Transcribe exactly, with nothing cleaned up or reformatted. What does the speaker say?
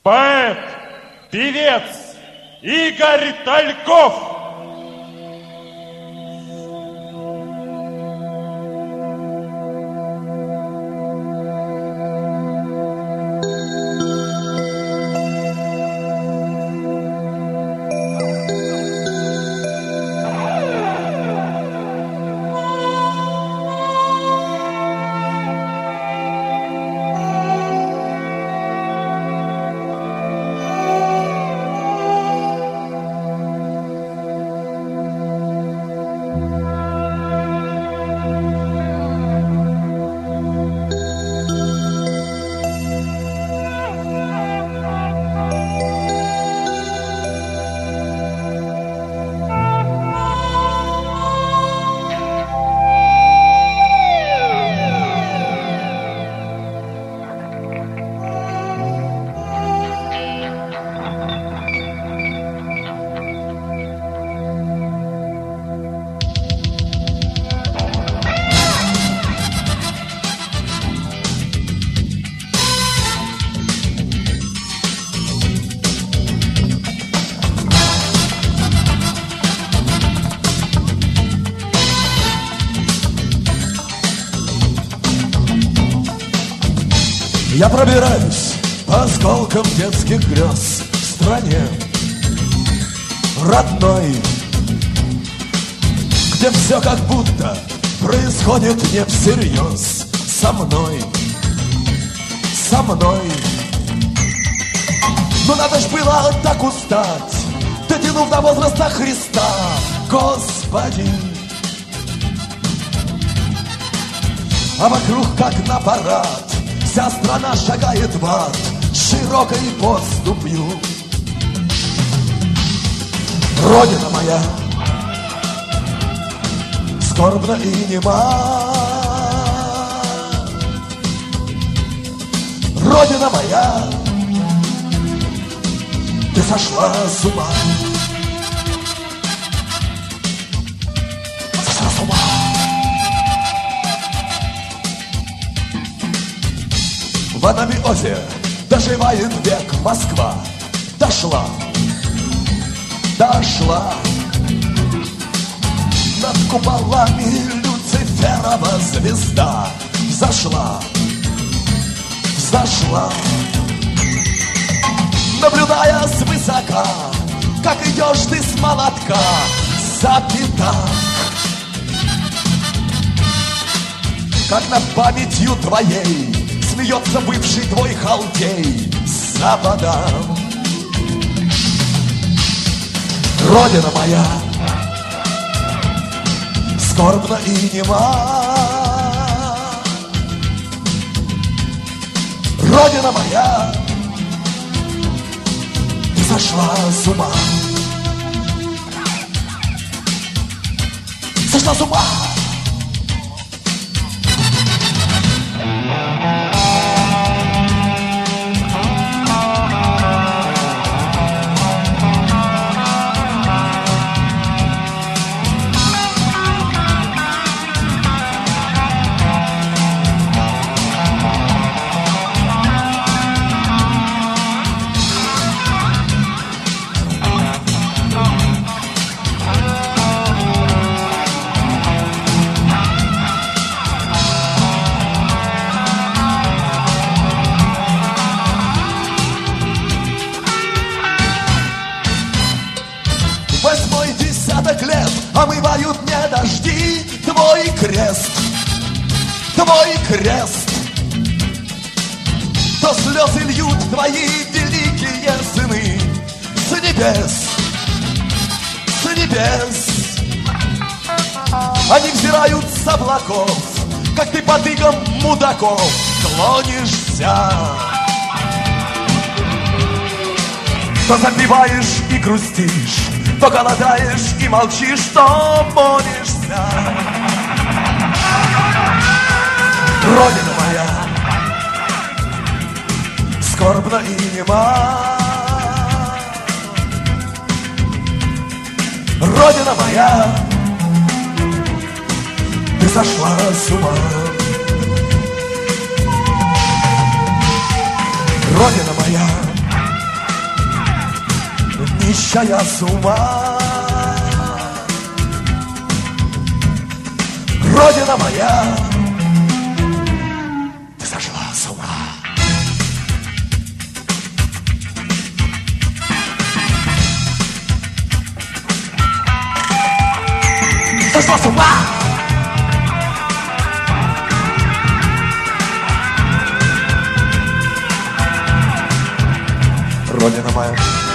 Поэт, певец Игорь Тальков. Я пробираюсь по осколкам детских грез в стране родной, где все как будто происходит не всерьез. Со мной, со мной. Но надо ж было так устать, дотянув до возраста Христа, Господи. А вокруг, как на парад, вся страна шагает в ад широкой поступью. Родина моя скорбна и нема. Родина моя, ты сошла с ума. Сошла с ума. В анабиозе доживает век Москва. Дошла, дошла. Над куполами Люциферова звезда взошла, взошла. Наблюдая свысока, как идешь ты с молотка за пятак, как над памятью твоей смеется бывший твой халдей с запада. Родина моя скорбна и нема. Родина моя, ты сошла с ума. Сошла с ума. Омывают мне дожди твой крест, твой крест. То слезы льют твои великие сыны с небес, с небес. Они взирают с облаков, как ты под игом мудаков клонишься. То запиваешь и грустишь, то голодаешь и молчишь, то молишься. Родина моя скорбна и нема. Родина моя, ты сошла с ума. Родина моя, нищая с ума. Родина моя, ты сошла с ума. Сошла с ума. Родина моя.